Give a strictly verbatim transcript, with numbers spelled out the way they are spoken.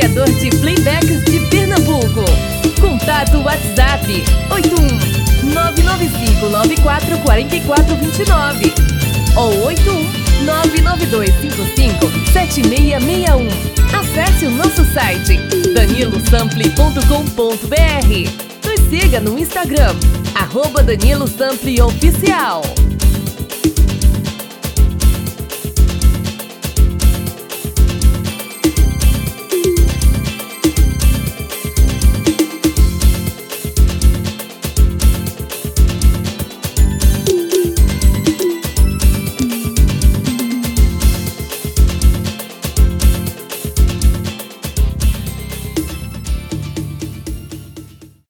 criador de playbacks de Pernambuco. Contato WhatsApp oito um nove nove cinco nove quatro quatro quatro dois nove ou oito um nove nove dois cinco cinco sete seis seis um. Acesse o nosso site danilo sample ponto com ponto br. Nos siga no Instagram, arroba Danilo Sample Oficial.